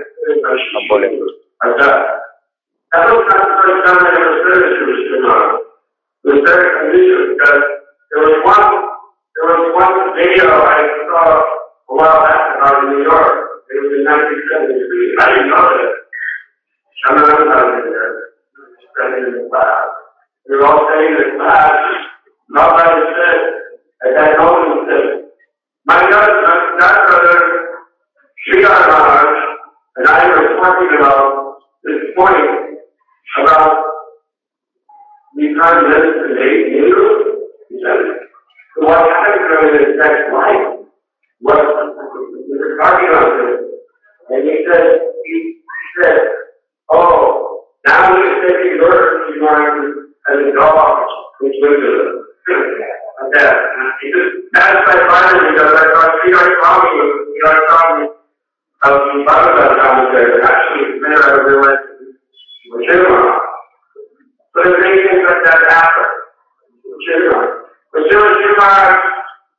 Like that. That was not the first time I ever said it to Shurabba. It was very unusual because there was one, there was one video I saw a while back about in New York. It was in nineteen seventy-three. I didn't know that. I'm not talking there. Studying in the class. We were all studying in the class. Nobody said, as I know him, said, "My godbrother, Sridhar Maharaj, and I were talking about this point about the prime minister today in Europe." He said, "So what happened during his next life? What we were talking about this?" And he said, he, he said, "Oh, now we can take these words you want as a dog, which was like that." He just satisfied finally because I thought he already told me, he already told me of the Bhagavad commentary. Actually, it's better I realized it was Shimon. So there's many things like that happen. Shimon. But Shimon,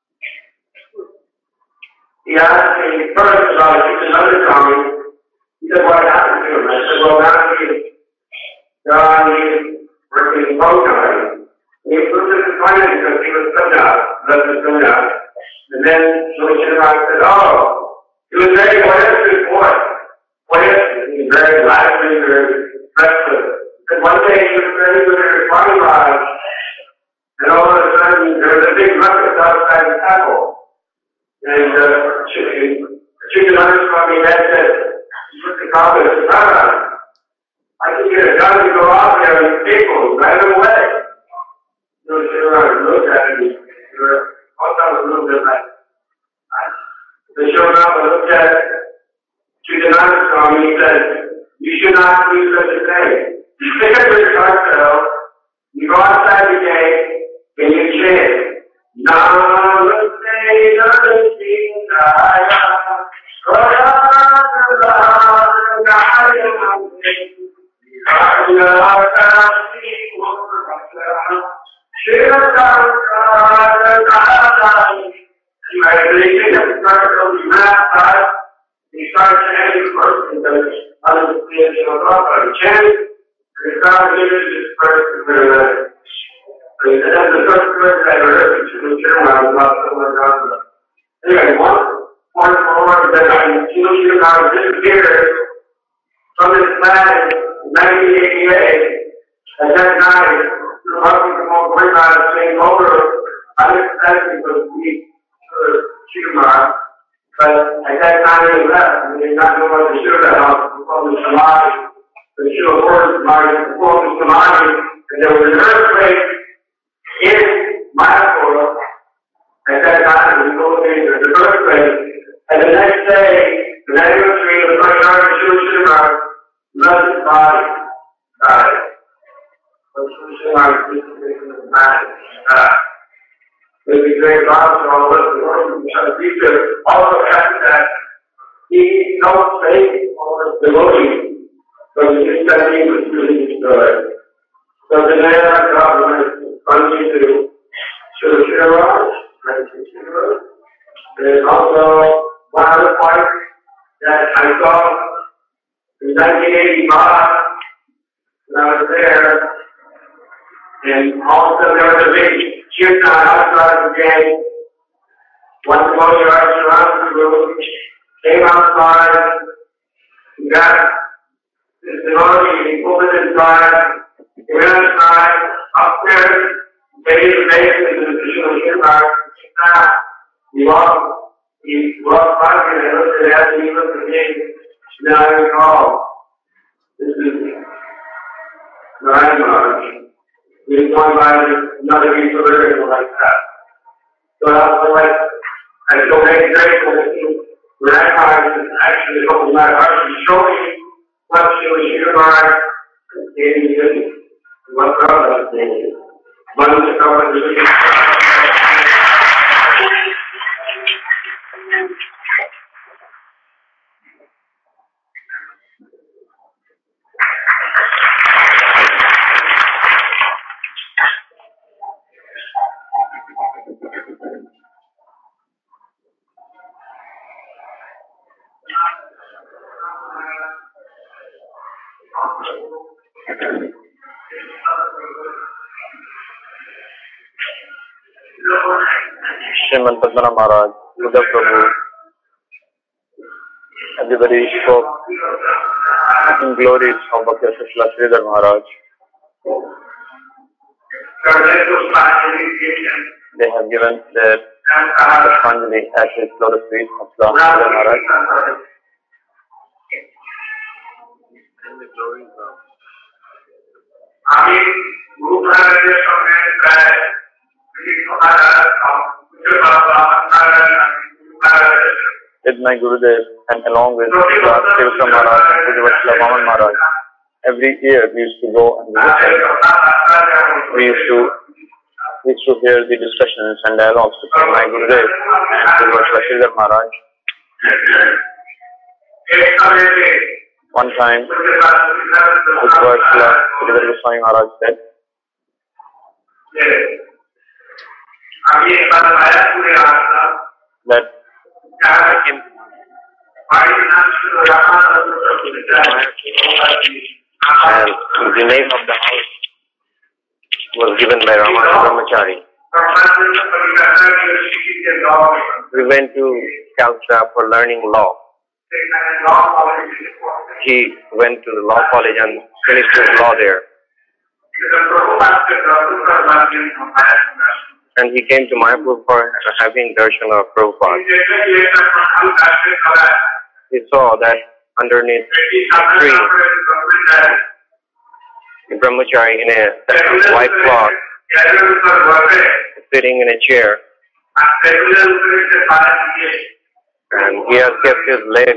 he asked me first about his other comment. He said, what happened to him? I said, well, now he's gone, he's working full time. He was disappointed because he was put out, left his put out. And then Shri Srinivas said, oh, he was very poetic boy. Poetic, he was very lively, very restless. But one day he was very good at his Swami Maharaj. And all of a sudden, there was a big ruckus outside the temple. And uh, Chidananda Swami had said, he put the comment, Rama, I can get a gun to go out there and people, drive them away. So Srinivas looked at him, they were all down a little bit like, they showed up and looked at Chidananda Swami and he said, you should not do such a thing. You pick up your cartel, you go outside the gate, and you chant, Namaste Narasingaya, he started chanting first because others didn't know about it. He chanted, and he started giving this first prayer. So he said, that's the first prayer I ever heard from Sri Srinivas about someone else. Anyway, one point more that I Sri Srinivas disappeared from this planet in nineteen eighty-eight. At that time, the Bhakti Pramod Maharaj came over unexpectedly to meet Srinivas. But at that time they left, and they did not know what to do that house to perform the Samadhi. The Shiva Lord Samadhi performed the Samadhi, and there was an earthquake in Mayapur. At that time, in the Philippines, there was an earthquake. And the next day, the anniversary of the first hour of Shiva Srinivas left his body, died. But Shiva Srinivas disappeared from the planet, died. It would be very loud to all of us in order to be also after that, he felt faith for the devotees, but his study was really destroyed. So the day I got went finally to Sri Srinivas, there's also one other point that I saw in nineteen eighty-five when I was there, and also there was a big kirtan outside the gate. One devotee right around the room, came outside, he got his devotee, he opened his drive, he went outside, upstairs, made the basement to the Krishna Srinivas, he walked, he walked by me and I looked at him, and he looked at me, now I recall, this is Narayan Maharaj. He was going by another piece of lyrical like that. So I was like, I feel very grateful that you recognized and actually opened my heart to show me what she was here by and gave me this, what God has made you. One to come with you. Srimad Padmana Maharaj, Buddha Prabhu, everybody spoke in glories of Bhakti Srila Sridhar Maharaj. They have given their Pushpanjali at his lotus feet of Srila Sridhar Maharaj. With my Gurudev and along with Srila Srivakra Maharaj and Srila Vaman Maharaj, every year we used to go and visit him. We used to, we used to hear the discussions and dialogues between my Gurudev and Srila Sridhar Maharaj. One time, which was Srila Sridhar Goswami Maharaj said, that And the name of the house was given by Ramananda Brahmachari. We went to Calcutta for learning law. He went to the law college and finished his law there. And he came to Mayapur for having darshan of Prabhupada. He saw that underneath a tree, the brahmachari in a white cloth, sitting in a chair, and he has kept his leg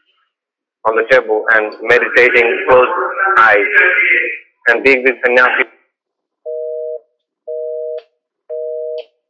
on the table and meditating closed eyes. And big big sannyasi